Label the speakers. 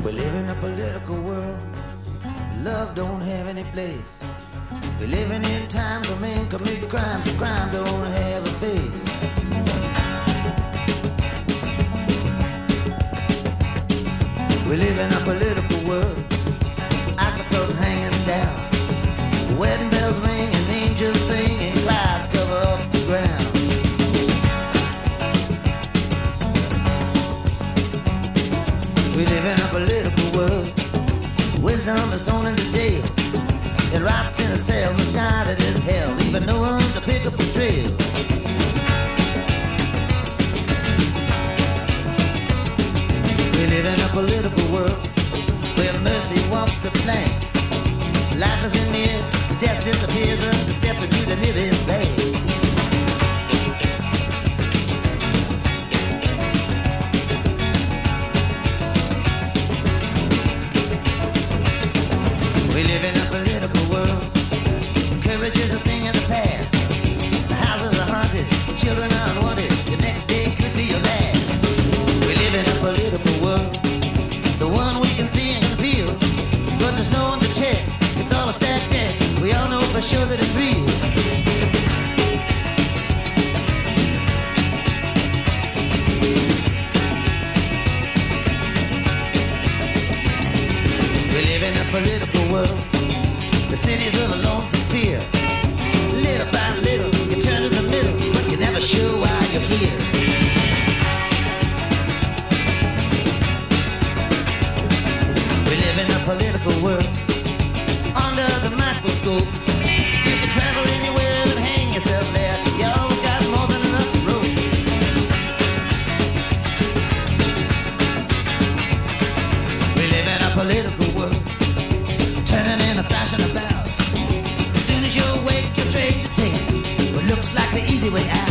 Speaker 1: We live in a political world. Love don't have any place. We're living in times when men commit crimes, and crime don't have a face. We live in a political world. Icicles hanging down, wedding bells ring and angels sing, and clouds cover up the ground. We live in a political world. Wisdom is thrown into jail. It rots in a cell, misguided as hell, leaving no one to pick up the trail. We live in a political world where mercy walks the plank. Life is in mirrors, death disappears up the steps into the nearest bank. We live in a political world. Courage is a thing of the past. The houses are haunted, children are unwanted. The next day could be your last. We live in a political world, the one we can see and feel, but there's no one to check. It's all a stacked deck. We all know for sure that it's real. We live in a political world. The cities of a lonesome fear. Little by little, you turn to the middle, but you're never sure why you're here. We live in a political world. Under the microscope, you can travel anywhere and hang yourself there. You always got more than enough room. We live in a political world, turning and thrashing about. As soon as you awake, you're trained to take what looks like the easy way out.